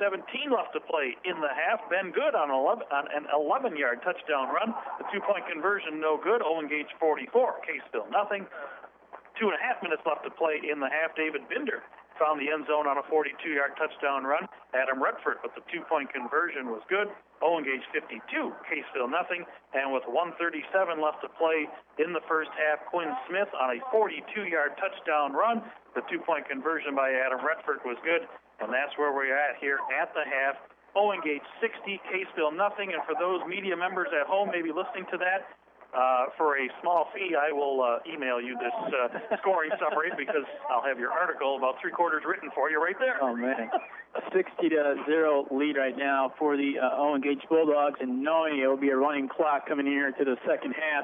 3:17 left to play in the half. Ben Good on an 11-yard touchdown run. The 2-point conversion, no good. Owen Gage 44, Caseville nothing. 2.5 minutes left to play in the half. David Binder found the end zone on a 42-yard touchdown run. Adam Redford, but the 2-point conversion was good. Owen Gage 52, Caseville nothing. And with 1:37 left to play in the first half, Quinn Smith on a 42-yard touchdown run. The 2-point conversion by Adam Redford was good. And that's where we're at here at the half. Owen Gage 60, Caseville nothing. And for those media members at home maybe listening to that, for a small fee, I will email you this scoring summary because I'll have your article about 3/4 written for you right there. Oh, man. A 60-0 lead right now for the Owen Gage Bulldogs, and knowing it will be a running clock coming here to the second half,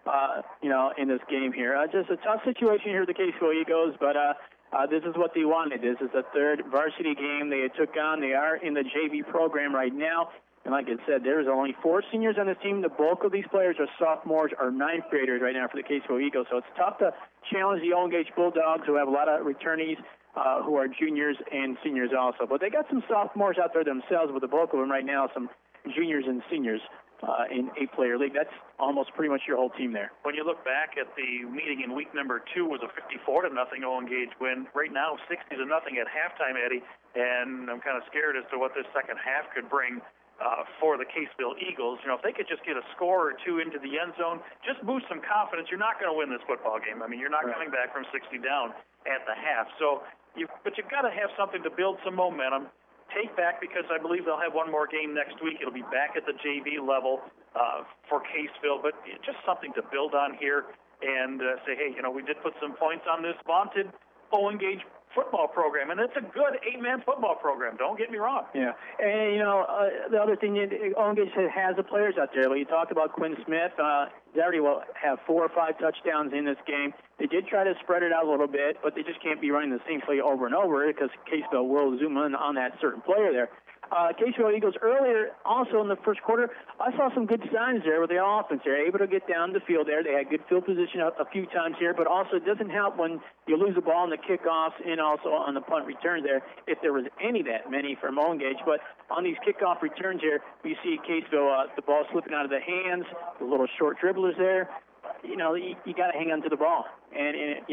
in this game here. Just a tough situation here with the Caseville Eagles, but this is what they wanted. This is the third varsity game they took on. They are in the JV program right now. And like I said, there's only 4 seniors on this team. The bulk of these players are sophomores or 9th graders right now for the Caseville Eagles. So it's tough to challenge the Owen Gage Bulldogs, who have a lot of returnees who are juniors and seniors also. But they got some sophomores out there themselves, with the bulk of them right now, some juniors and seniors in 8-player league. That's almost pretty much your whole team there. When you look back at the meeting in week number 2, was a 54-0 Owen Gage win. Right now, 60-0 at halftime, Eddie. And I'm kind of scared as to what this second half could bring for the Caseville Eagles. If they could just get a score or two into the end zone, just boost some confidence, you're not going to win this football game. I mean, you're not coming back from 60 down at the half. But you've got to have something to build some momentum. Take back, because I believe they'll have one more game next week. It'll be back at the JV level for Caseville, but just something to build on here and say, hey, we did put some points on this vaunted Owen Gage football program, and it's a good 8-man football program. Don't get me wrong. Yeah, and the other thing, Owen Gage has the players out there. You talked about Quinn Smith. They already will have 4 or 5 touchdowns in this game. They did try to spread it out a little bit, but they just can't be running the same play over and over because Caseville will zoom in on that certain player there. Caseville Eagles earlier, also in the first quarter, I saw some good signs there with the offense. They're able to get down the field there. They had good field position a few times here, but also it doesn't help when you lose the ball in the kickoffs and also on the punt returns there, if there was that many from Owen Gage. But on these kickoff returns here, you see Caseville, the ball slipping out of the hands, the little short dribblers there. You got to hang on to the ball. And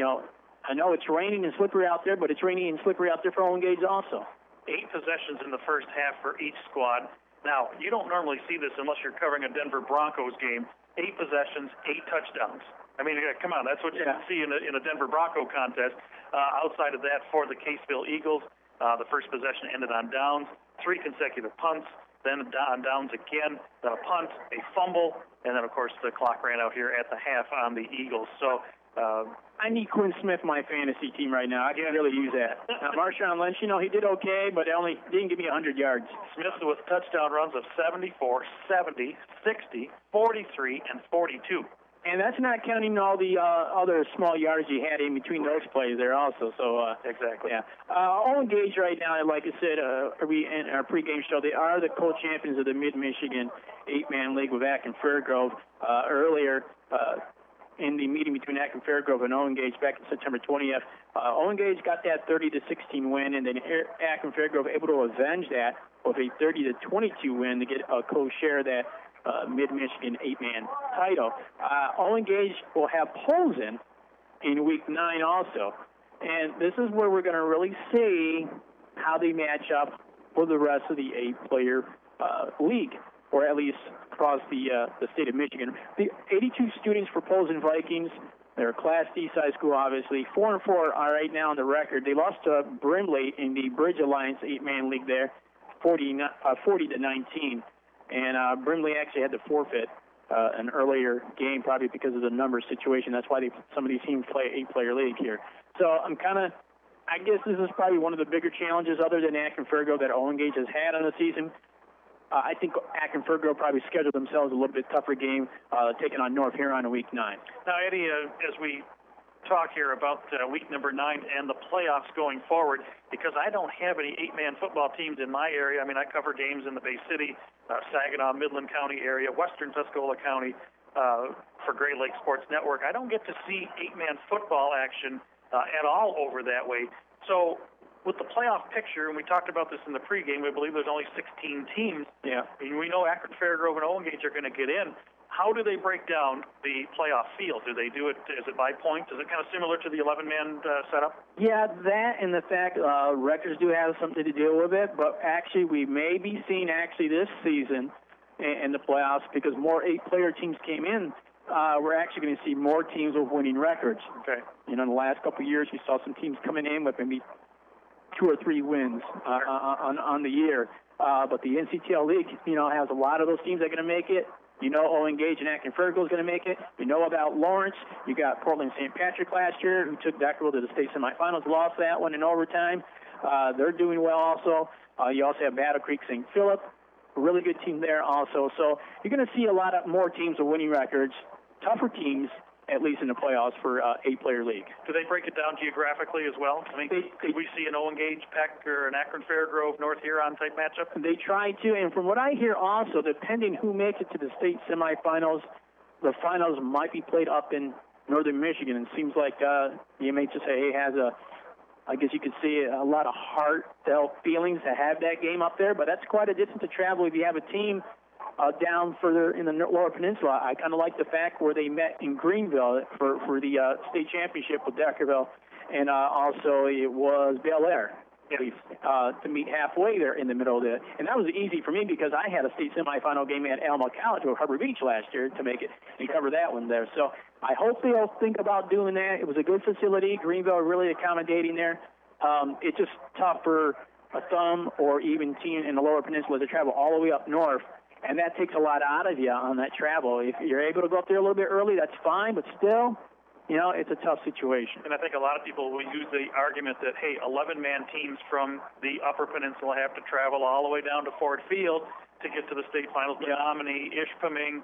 I know it's raining and slippery out there, but it's raining and slippery out there for Owen Gage also. 8 possessions in the first half for each squad. Now, you don't normally see this unless you're covering a Denver Broncos game. 8 possessions, 8 touchdowns. I mean, come on, that's what you see in a Denver Bronco contest. Outside of that, for the Caseville Eagles, the first possession ended on downs, 3 consecutive punts, then on downs again, then a punt, a fumble, and then, of course, the clock ran out here at the half on the Eagles. So I need Quinn Smith in my fantasy team right now. I can really use that. Marshawn Lynch, he did okay, but only didn't give me 100 yards. Smith with touchdown runs of 74, 70, 60, 43, and 42. And that's not counting all the other small yards you had in between those plays there also. So exactly. Yeah. Owen Gage right now, like I said, in our pregame show, they are the co-champions of the Mid-Michigan 8-man league with Acton Fairgrove. Earlier in the meeting between Acton Fairgrove and Owen Gage back in September 20th, Owen Gage got that 30-16 win, and then Acton Fairgrove able to avenge that with a 30-22 win to get a co-share that Mid-Michigan 8-man title. Owen Gage will have Polson in Week 9 also. And this is where we're going to really see how they match up for the rest of the 8-player league, or at least across the state of Michigan. The 82 students for Polson Vikings, they're a Class D size school, obviously. 4-4 are right now on the record. They lost to Brimley in the Bridge Alliance 8-man league there, 40-19. And Brimley actually had to forfeit an earlier game, probably because of the numbers situation. That's why some of these teams play 8-player league here. So I guess this is probably one of the bigger challenges other than Acton Fairgrove that Owen Gage has had on the season. I think Acton Fairgrove probably scheduled themselves a little bit tougher game, taking on North Huron in Week 9. Now, Eddie, as we talk here about week number 9 and the playoffs going forward, because I don't have any 8-man football teams in my area. I mean, I cover games in the Bay City, Saginaw, Midland County area, Western Tuscola County for Great Lakes Sports Network. I don't get to see 8-man football action at all over that way. So with the playoff picture, and we talked about this in the pregame, we believe there's only 16 teams. Yeah. And we know Akron, Fairgrove, and Owengage are going to get in. How do they break down the playoff field? Do they do it, is it by points? Is it kind of similar to the 11-man setup? Yeah, that and the fact Rutgers do have something to deal with it, but actually we may be seeing this season in the playoffs, because more 8-player teams came in, we're actually going to see more teams with winning records. Okay. In the last couple of years, you saw some teams coming in with maybe 2 or 3 wins on the year. But the NCTL League, has a lot of those teams that are going to make it. Owengage and Akron Fairgrove is going to make it. About Lawrence. You got Portland St. Patrick last year, who took Deckerville to the state semifinals, lost that one in overtime. They're doing well also. You also have Battle Creek St. Philip, a really good team there also. So you're going to see a lot more teams with winning records, tougher teams, at least in the playoffs for 8-player league. Do they break it down geographically as well? I mean, could we see an Owengage, Peck, or an Akron Fairgrove, North Huron type matchup? They try to, and from what I hear also, depending who makes it to the state semifinals, the finals might be played up in northern Michigan. And it seems like the MHSAA has I guess you could see a lot of heartfelt feelings to have that game up there, but that's quite a distance to travel if you have a team down further in the Lower Peninsula. I kind of like the fact where they met in Greenville for the state championship with Deckerville, and also it was Bel Air to meet halfway there in the middle of it. And that was easy for me because I had a state semifinal game at Alamo College with Harbor Beach last year to make it and cover that one there. So I hope they'll think about doing that. It was a good facility. Greenville really accommodating there. It's just tough for a thumb or even team in the Lower Peninsula to travel all the way up north. And that takes a lot out of you on that travel. If you're able to go up there a little bit early, that's fine, but still, it's a tough situation. And I think a lot of people will use the argument that, hey, 11-man teams from the Upper Peninsula have to travel all the way down to Ford Field to get to the state finals. Yeah. Menominee, Ishpeming,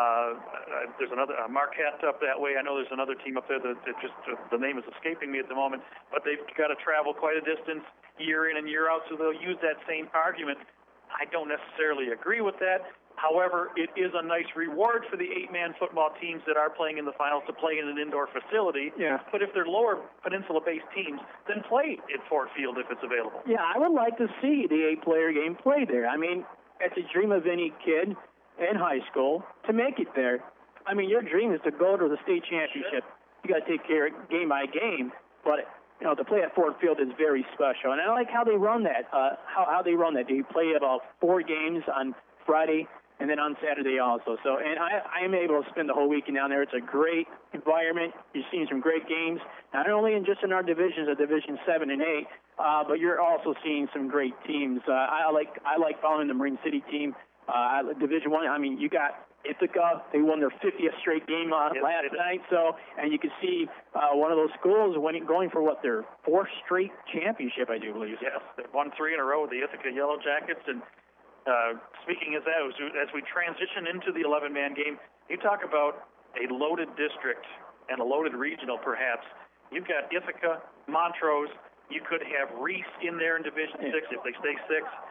there's another, Marquette up that way. I know there's another team up there that just, the name is escaping me at the moment, but they've got to travel quite a distance year in and year out, so they'll use that same argument. I don't necessarily agree with that. However, it is a nice reward for the 8-man football teams that are playing in the finals to play in an indoor facility. Yeah. But if they're Lower Peninsula-based teams, then play at Ford Field if it's available. Yeah, I would like to see the 8-player game played there. I mean, it's a dream of any kid in high school to make it there. I mean, your dream is to go to the state championship. You got to take care of game by game, but to play at Ford Field is very special. And I like how they run that. How they run that. They play about 4 games on Friday and then on Saturday also. So, and I am able to spend the whole weekend down there. It's a great environment. You're seeing some great games, not only in our divisions, of Division 7 and 8, but you're also seeing some great teams. I like following the Marine City team. Division 1. I mean, you got Ithaca. They won their 50th straight game last night. So, and you can see one of those schools going for their 4th straight championship, I do believe. Yes, they've won 3 in a row. The Ithaca Yellow Jackets. And speaking of that, as we transition into the 11-man game, you talk about a loaded district and a loaded regional, perhaps. You've got Ithaca, Montrose. You could have Reese in there in Division 6 if they stay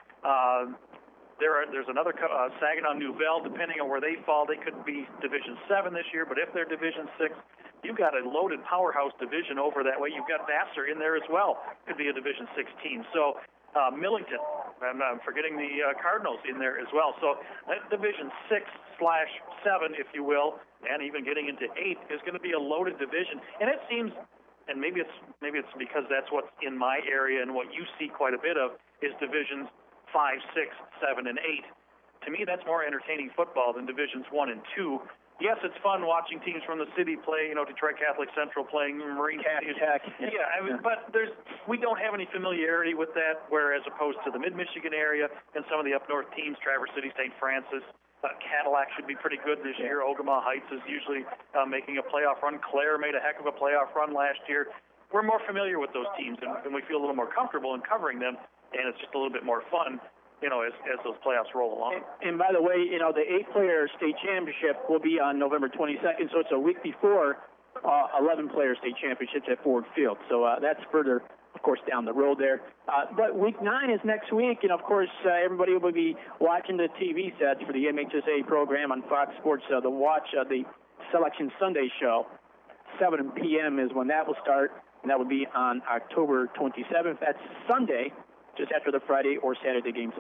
6. There's another Saginaw Nouvelle, depending on where they fall. They could be Division 7 this year, but if they're Division 6, you've got a loaded powerhouse division over that way. You've got Vassar in there as well. Could be a Division 6 team. So Millington, I'm forgetting the Cardinals in there as well. So that Division 6/7, if you will, and even getting into 8 is going to be a loaded division. And it seems, and maybe it's because that's what's in my area and what you see quite a bit of is Divisions 5, 6, 7, and 8. To me, that's more entertaining football than Divisions 1 and 2. Yes, it's fun watching teams from the city play, Detroit Catholic Central playing Marine City. But we don't have any familiarity with that, whereas opposed to the Mid-Michigan area and some of the up-north teams, Traverse City, St. Francis, Cadillac should be pretty good this year. Ogama Heights is usually making a playoff run. Clare made a heck of a playoff run last year. We're more familiar with those teams, and we feel a little more comfortable in covering them. And it's just a little bit more fun, as those playoffs roll along. And by the way, the 8-player state championship will be on November 22nd, so it's a week before 11-player state championships at Ford Field. So that's further, of course, down the road there. But week 9 is next week, and of course, everybody will be watching the TV sets for the MHSAA program on Fox Sports. The Selection Sunday show. 7 p.m. is when that will start. and that would be on October 27th. That's Sunday, just after the Friday or Saturday games